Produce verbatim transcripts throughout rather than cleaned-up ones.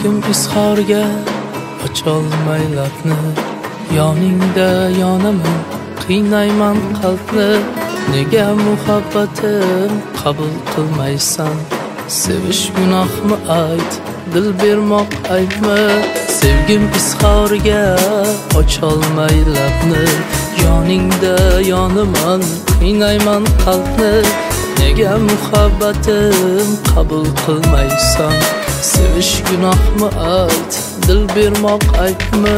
Sevgim izhorga ocholmay labni, yoningda yonaman, qiynayman qalbni. Nega muhabbatim qabul qilmaysan? Sevish gunohmi ayt, dil bermoq aybmi? Sevgim izhorga ocholmay labni, yoningda yonaman, qiynayman qalbni. Nega muhabbatim qabul qilmaysan? Sevish gunohmi ayt, dil bermoq aybmi?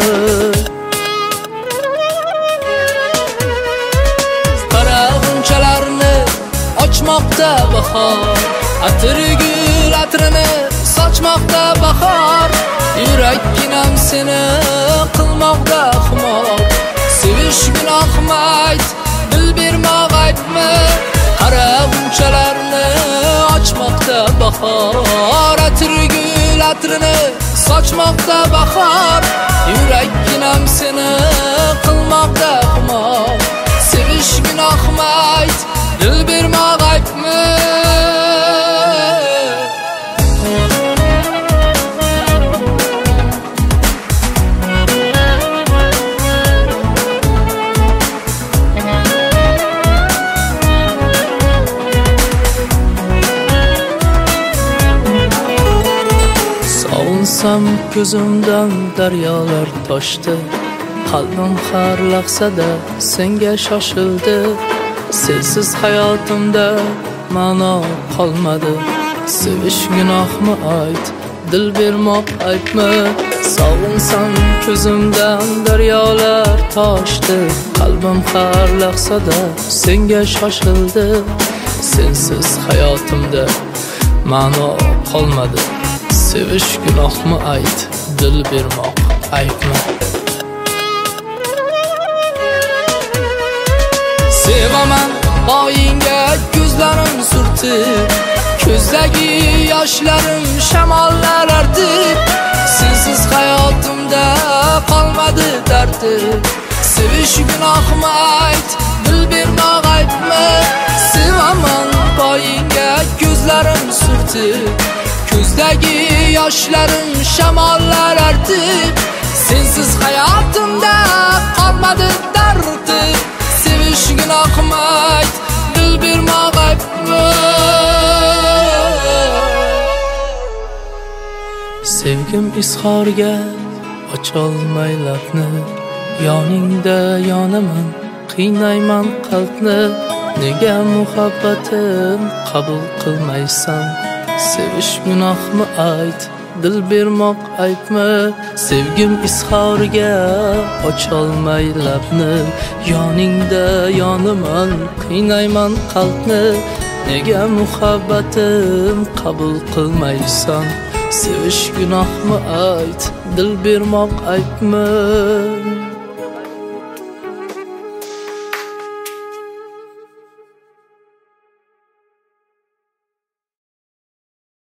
Qara g'unchalarni ochmoqda bahor, atri gul atrini sochmoqda bahor. Yurakginam seni qilmoqda xumor. Sevish gunohmi ayt, dil bermoq aybmi? Qara g'unchalarni ochmoqda bahor, atri gul atrini sochmoqda bahor. Yurakginam seni qilmoqda xumor. Sevish gunohmi ayt, dil bermoq aybmi? Sog'insam ko'zimdan daryolar toshdi, qalbim har lahzada senga shoshildi. Sensiz hayotimda ma'no qolmadi. Sevish gunohmi ayt, dil bermoq aybmi? Sog'insam ko'zimdan daryolar toshdi, qalbim har lahzada senga shoshildi. Sensiz hayotimda ma'no qolmadi. Sevish gunohmi ayt, dil bermoq aybmi? Sevaman boyinga ko'zlarim surtib, ko'zdagi yoshlarim shamollar artib. Sensiz hayotimda qolmadi dardim. Sevish gunohmi ayt, dil bermoq aybmi? Sevaman boyinga ko'zlarim surtib, ko'zdagi yoshlarim shamollar artib. Sensiz hayotimda qolmadi dardim. Sevish gunohmi ayt, dil bermoq aybmi? Sevgim izhorga ocholmay labni, yoningda yonaman, qiynayman qalbni. Nega muhabbatim qabul qilmaysan? Sevish gunohmi ayt, dil bermoq aybmi? Sevgim izhorga ocholmay labni, yoningda yonaman, qiynayman qalbni. Nega muhabbatim qabul qilmaysan? Sevish gunohmi ayt, dil bermoq aybmi?